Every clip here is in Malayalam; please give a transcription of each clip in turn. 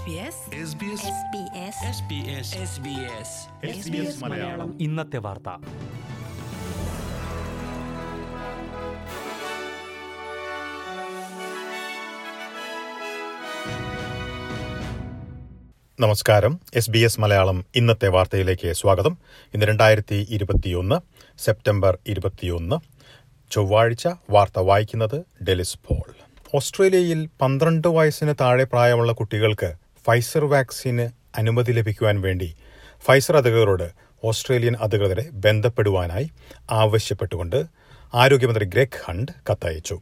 മലയാളം ഇന്നത്തെ വാർത്ത. നമസ്കാരം. SBS മലയാളം ഇന്നത്തെ വാർത്തയിലേക്ക് സ്വാഗതം. ഇന്ന് 2021 സെപ്റ്റംബർ 21 ചൊവ്വാഴ്ച. വാർത്ത വായിക്കുന്നത് ഡെലിസ് പോൾ. ഓസ്ട്രേലിയയിൽ 12 വയസ്സിന് താഴെ പ്രായമുള്ള കുട്ടികൾക്ക് ഫൈസർ വാക്സിന് അനുമതി ലഭിക്കുവാൻ വേണ്ടി ഫൈസർ അധികൃതരോട് ഓസ്ട്രേലിയൻ അധികൃതരെ ബന്ധപ്പെടുവാനായി ആവശ്യപ്പെട്ടുകൊണ്ട് ആരോഗ്യമന്ത്രി ഗ്രെഗ് ഹണ്ട് കത്തയച്ചു.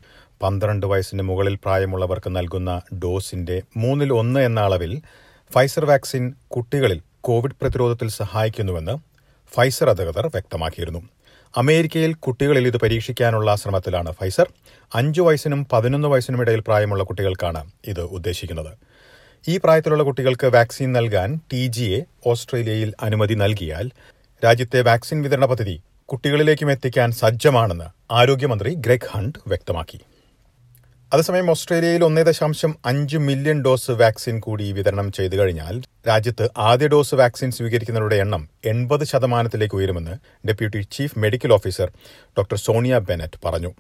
12 വയസ്സിന് മുകളിൽ പ്രായമുള്ളവർക്ക് നൽകുന്ന ഡോസിന്റെ 1/3 എന്ന അളവിൽ ഫൈസർ വാക്സിൻ കുട്ടികളിൽ കോവിഡ് പ്രതിരോധത്തിൽ സഹായിക്കുന്നുവെന്ന് ഫൈസർ അധികൃതർ വ്യക്തമാക്കിയിരുന്നു. അമേരിക്കയിൽ കുട്ടികളിൽ ഇത് പരീക്ഷിക്കാനുള്ള ശ്രമത്തിലാണ് ഫൈസർ. 5 വയസ്സിനും 11 വയസ്സിനും ഇടയിൽ പ്രായമുള്ള കുട്ടികൾക്കാണ് ഇത് ഉദ്ദേശിക്കുന്നത്. ഈ പ്രായത്തിലുള്ള കുട്ടികൾക്ക് വാക്സിൻ നൽകാൻ TGA ഓസ്ട്രേലിയയിൽ അനുമതി നൽകിയാൽ രാജ്യത്തെ വാക്സിൻ വിതരണ പദ്ധതി കുട്ടികളിലേക്കും എത്തിക്കാൻ സജ്ജമാണെന്ന് ആരോഗ്യമന്ത്രി ഗ്രെഗ് ഹണ്ട് വ്യക്തമാക്കി. അതേസമയം ഓസ്ട്രേലിയയിൽ 1.5 മില്യൺ ഡോസ് വാക്സിൻ കൂടി വിതരണം ചെയ്തു കഴിഞ്ഞാൽ രാജ്യത്ത് ആദ്യ ഡോസ് വാക്സിൻ സ്വീകരിക്കുന്നവരുടെ എണ്ണം 80% ഉയരുമെന്ന് deputy chief medical officer doctor Sonia Bennett പറഞ്ഞു.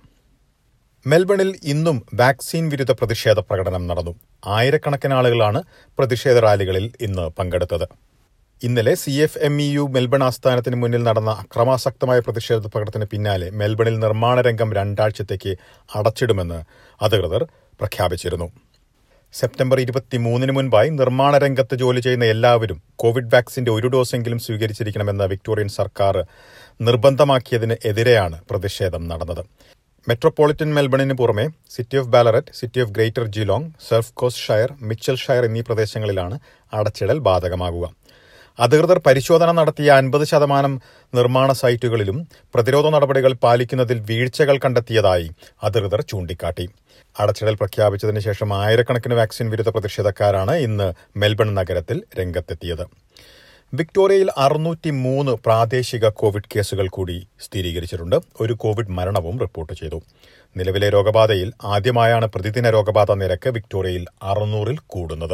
മെൽബണിൽ ഇന്നും വാക്സിൻ വിരുദ്ധ പ്രതിഷേധ പ്രകടനം നടന്നു. ആയിരക്കണക്കിന് ആളുകളാണ് പ്രതിഷേധ റാലികളിൽ ഇന്ന് പങ്കെടുത്തത്. ഇന്നലെ CFMEU മെൽബൺ ആസ്ഥാനത്തിന് മുന്നിൽ നടന്ന അക്രമാസക്തമായ പ്രതിഷേധ പ്രകടനത്തിന് പിന്നാലെ മെൽബണിൽ നിർമ്മാണ രംഗം 2 ആഴ്ചത്തേക്ക് അടച്ചിടുമെന്ന് അധികൃതർ പ്രഖ്യാപിച്ചിരുന്നു. സെപ്റ്റംബർ 23 മുൻപായി നിർമ്മാണ രംഗത്ത് ജോലി ചെയ്യുന്ന എല്ലാവരും കോവിഡ് വാക്സിന്റെ 1 ഡോസെങ്കിലും സ്വീകരിച്ചിരിക്കണമെന്ന് വിക്ടോറിയൻ സർക്കാർ നിർബന്ധമാക്കിയതിന് എതിരെയാണ് പ്രതിഷേധം നടന്നത്. മെട്രോപൊളിറ്റൻ മെൽബണിന് പുറമെ city of Ballarat, city of Greater Geelong, surf coast shire, Mitchell shire എന്നീ പ്രദേശങ്ങളിലാണ് അടച്ചിടൽ ബാധകമാകുക. അധികൃതർ പരിശോധന നടത്തിയ 50% നിർമ്മാണ സൈറ്റുകളിലും പ്രതിരോധ നടപടികൾ പാലിക്കുന്നതിൽ വീഴ്ചകൾ കണ്ടെത്തിയതായി അധികൃതർ ചൂണ്ടിക്കാട്ടി. അടച്ചിടൽ പ്രഖ്യാപിച്ചതിന് ശേഷം ആയിരക്കണക്കിന് വാക്സിൻ വിരുദ്ധ പ്രതിഷേധക്കാരാണ് ഇന്ന് മെൽബൺ നഗരത്തിൽ രംഗത്തെത്തിയത്. വിക്ടോറിയയിൽ 603 പ്രാദേശിക കോവിഡ് കേസുകൾ കൂടി സ്ഥിരീകരിച്ചിട്ടുണ്ട്. ഒരു കോവിഡ് മരണവും റിപ്പോർട്ട് ചെയ്തു. നിലവിലെ രോഗബാധയിൽ ആദ്യമായാണ് പ്രതിദിന രോഗബാധ നിരക്ക് വിക്ടോറിയയിൽ 600-ൽ കൂടുന്നത്.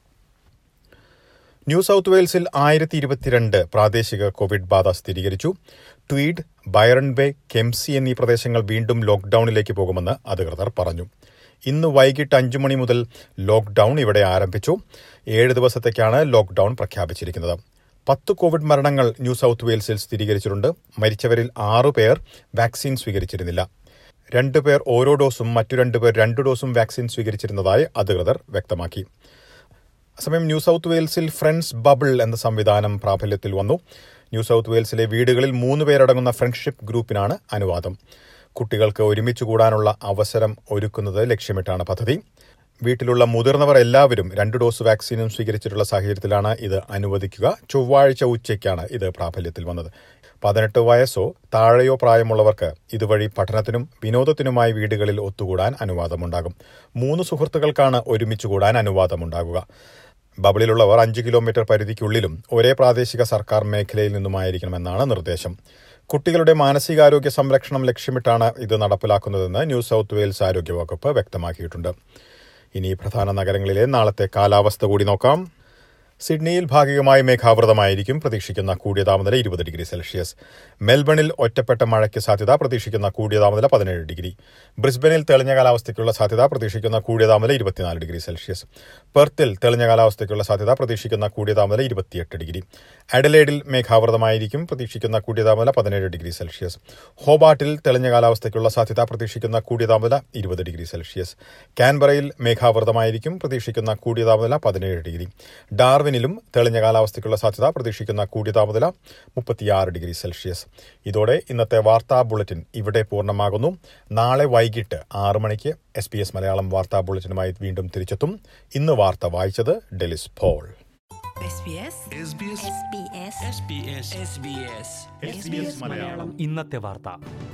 ന്യൂ സൌത്ത് വെയിൽസിൽ 1022 പ്രാദേശിക കോവിഡ് ബാധ സ്ഥിരീകരിച്ചു. ട്വീഡ്, ബൈറൺ ബേ, കെംസി എന്നീ പ്രദേശങ്ങൾ വീണ്ടും ലോക്ഡൌണിലേക്ക് പോകുമെന്ന് അധികൃതർ പറഞ്ഞു. ഇന്ന് വൈകിട്ട് 5 മണി മുതൽ ലോക്ഡൌൺ ഇവിടെ ആരംഭിച്ചു. 7 ദിവസത്തേക്കാണ് ലോക്ഡൌൺ പ്രഖ്യാപിച്ചിരിക്കുന്നത്. 10 കോവിഡ് മരണങ്ങൾ ന്യൂ സൌത്ത് വെയിൽസിൽ സ്ഥിരീകരിച്ചിട്ടുണ്ട്. മരിച്ചവരിൽ 6 പേർ വാക്സിൻ സ്വീകരിച്ചിരുന്നില്ല. 2 പേർ ഓരോ ഡോസും മറ്റു 2 പേർ 2 ഡോസും വാക്സിൻ സ്വീകരിച്ചിരുന്നതായി അധികൃതർ വ്യക്തമാക്കി. അസമയം ന്യൂ സൌത്ത് വെയിൽസിൽ ഫ്രണ്ട്സ് ബബിൾ എന്ന സംവിധാനം പ്രാബല്യത്തിൽ വന്നു. ന്യൂ സൌത്ത് വെയിൽസിലെ വീടുകളിൽ 3 പേരടങ്ങുന്ന ഫ്രണ്ട്ഷിപ്പ് ഗ്രൂപ്പിനാണ് അനുവാദം. കുട്ടികൾക്ക് ഒരുമിച്ച് കൂടാനുള്ള അവസരം ഒരുക്കുന്നത് ലക്ഷ്യമിട്ടാണ് പദ്ധതി. വീട്ടിലുള്ള മുതിർന്നവർ എല്ലാവരും 2 ഡോസ് വാക്സിനും സ്വീകരിച്ചിട്ടുള്ള സാഹചര്യത്തിലാണ് ഇത് അനുവദിക്കുക. ചൊവ്വാഴ്ച ഉച്ചയ്ക്കാണ് ഇത് പ്രാബല്യത്തിൽ വന്നത്. 18 വയസ്സോ താഴെയോ പ്രായമുള്ളവർക്ക് ഇതുവഴി പഠനത്തിനും വിനോദത്തിനുമായി വീടുകളിൽ ഒത്തുകൂടാൻ അനുവാദമുണ്ടാകും. 3 സുഹൃത്തുക്കൾക്കാണ് ഒരുമിച്ച് കൂടാൻ അനുവാദമുണ്ടാകുക. ബബിളിലുള്ളവർ 5 കിലോമീറ്റർ പരിധിക്കുള്ളിലും ഒരേ പ്രാദേശിക സർക്കാർ മേഖലയിൽ നിന്നുമായിരിക്കണമെന്നാണ് നിർദ്ദേശം. കുട്ടികളുടെ മാനസികാരോഗ്യ സംരക്ഷണം ലക്ഷ്യമിട്ടാണ് ഇത് നടപ്പിലാക്കുന്നതെന്ന് ന്യൂ സൌത്ത് വെയിൽസ് ആരോഗ്യവകുപ്പ് വ്യക്തമാക്കിയിട്ടുണ്ട്. ഇനി പ്രധാന നഗരങ്ങളിലെ നാളത്തെ കാലാവസ്ഥ കൂടി നോക്കാം. സിഡ്നിയിൽ ഭാഗികമായി മേഘാവൃതമായിരിക്കും. പ്രതീക്ഷിക്കുന്ന കൂടിയ താപനില 20 ഡിഗ്രി സെൽഷ്യസ്. മെൽബണിൽ ഒറ്റപ്പെട്ട മഴയ്ക്ക് സാധ്യത. പ്രതീക്ഷിക്കുന്ന കൂടിയ താപനില 17 ഡിഗ്രി. ബ്രിസ്ബനിൽ തെളിഞ്ഞ കാലാവസ്ഥയ്ക്കുള്ള സാധ്യത. പ്രതീക്ഷിക്കുന്ന കൂടിയ താപനില 24 ഡിഗ്രി സെൽഷ്യസ്. പെർത്തിൽ തെളിഞ്ഞ കാലാവസ്ഥയ്ക്കുള്ള സാധ്യത. പ്രതീക്ഷിക്കുന്ന കൂടിയ താപനില 28 ഡിഗ്രി. അഡലേഡിൽ മേഘാവൃതമായിരിക്കും. പ്രതീക്ഷിക്കുന്ന കൂടിയ താപനില 17 ഡിഗ്രി സെൽഷ്യസ്. ഹോബാർട്ടിൽ തെളിഞ്ഞ കാലാവസ്ഥയ്ക്കുള്ള സാധ്യത. പ്രതീക്ഷിക്കുന്ന കൂടിയ താപനില 20 ഡിഗ്രി സെൽഷ്യസ്. കാൻബറയിൽ മേഘാവൃതമായിരിക്കും. പ്രതീക്ഷിക്കുന്ന കൂടിയ താപനില 17 ഡിഗ്രി. ഡാർവിനിലും തെളിഞ്ഞ കാലാവസ്ഥയ്ക്കുള്ള സാധ്യത. പ്രതീക്ഷിക്കുന്ന കൂടിയ താപനില 36 ഡിഗ്രി സെൽഷ്യസ്. ഇതോടെ ഇന്നത്തെ വാർത്താ ബുള്ളറ്റിൻ ഇവിടെ പൂർണ്ണമാകുന്നു. നാളെ വൈകിട്ട് 6 മണിക്ക് SBS മലയാളം വാർത്താ ബുള്ളറ്റിനുമായി വീണ്ടും തിരിച്ചെത്തും. ഇന്ന് വാർത്ത വായിച്ചത് ഡെലിസ് പോൾ. ഇന്നത്തെ വാർത്ത.